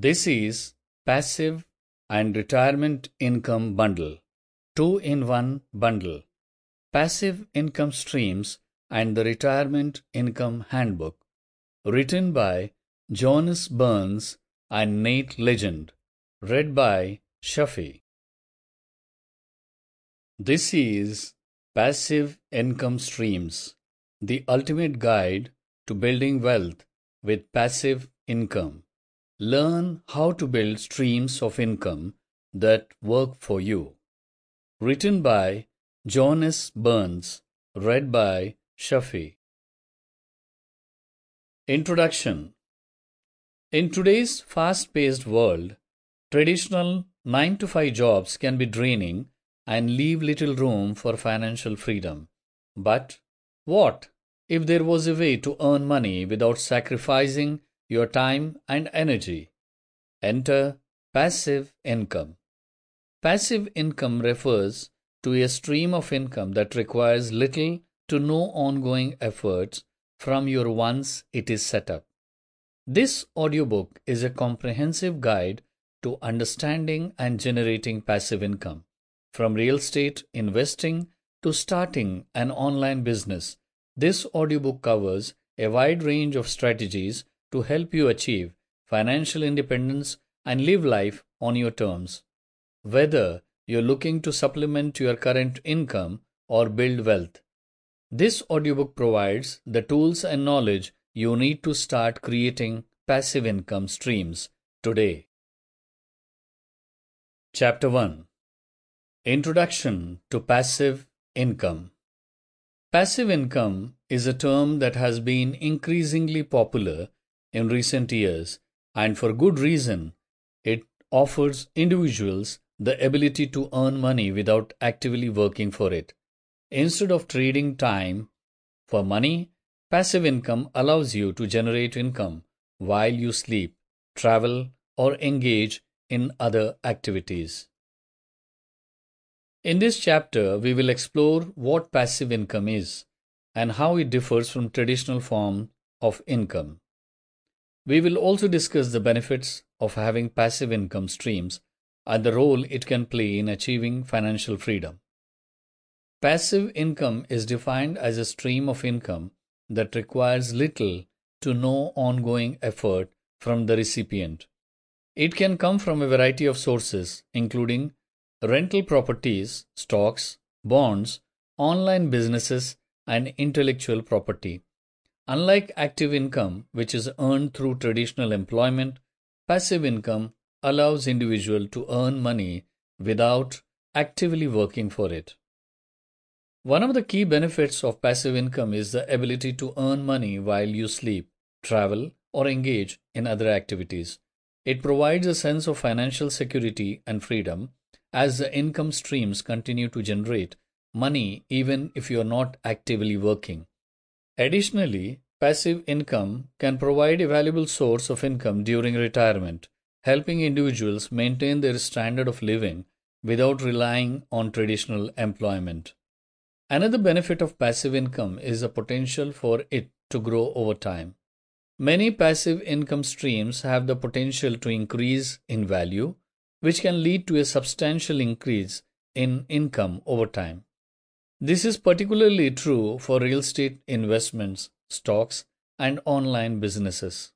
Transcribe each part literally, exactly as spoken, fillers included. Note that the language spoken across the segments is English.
This is Passive and Retirement Income Bundle, two-in-one bundle, Passive Income Streams and the Retirement Income Handbook, written by Jonas Burns and Nate Legend, read by Shafi. This is Passive Income Streams, the ultimate guide to building wealth with passive income. Learn how to build streams of income that work for you. Written by Jonas Burns, read by Shafi. Introduction. In today's fast-paced world, traditional nine to five jobs can be draining and leave little room for financial freedom. But what if there was a way to earn money without sacrificing your time and energy? Enter passive income. Passive income refers to a stream of income that requires little to no ongoing efforts from you once it is set up. This audiobook is a comprehensive guide to understanding and generating passive income, from real estate investing to starting an online business. This audiobook covers a wide range of strategies to help you achieve financial independence and live life on your terms. Whether you're looking to supplement your current income or build wealth, this audiobook provides the tools and knowledge you need to start creating passive income streams today. Chapter one. Introduction to Passive Income. Passive income is a term that has been increasingly popular in recent years, and for good reason. It offers individuals the ability to earn money without actively working for it. Instead of trading time for money, passive income allows you to generate income while you sleep, travel, or engage in other activities. In this chapter, we will explore what passive income is and how it differs from traditional forms of income. We will also discuss the benefits of having passive income streams and the role it can play in achieving financial freedom. Passive income is defined as a stream of income that requires little to no ongoing effort from the recipient. It can come from a variety of sources, including rental properties, stocks, bonds, online businesses, and intellectual property. Unlike active income, which is earned through traditional employment, passive income allows individuals to earn money without actively working for it. One of the key benefits of passive income is the ability to earn money while you sleep, travel, or engage in other activities. It provides a sense of financial security and freedom as the income streams continue to generate money even if you are not actively working. Additionally, passive income can provide a valuable source of income during retirement, helping individuals maintain their standard of living without relying on traditional employment. Another benefit of passive income is the potential for it to grow over time. Many passive income streams have the potential to increase in value, which can lead to a substantial increase in income over time. This is particularly true for real estate investments, stocks, and online businesses.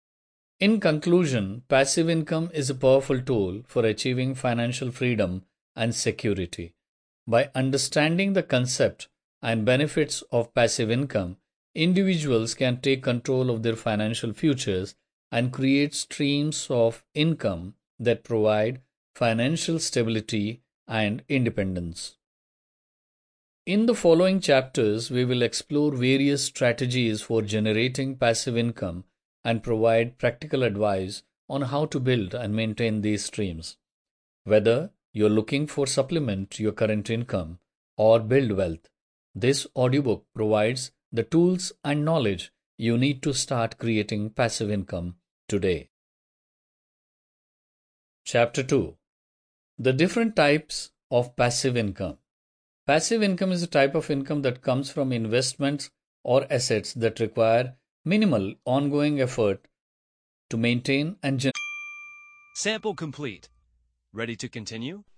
In conclusion, passive income is a powerful tool for achieving financial freedom and security. By understanding the concept and benefits of passive income, individuals can take control of their financial futures and create streams of income that provide financial stability and independence. In the following chapters, we will explore various strategies for generating passive income and provide practical advice on how to build and maintain these streams. Whether you're looking for supplement to your current income or build wealth, this audiobook provides the tools and knowledge you need to start creating passive income today. Chapter two. The different types of passive income. Passive income is a type of income that comes from investments or assets that require minimal ongoing effort to maintain and generate. Sample complete. Ready to continue?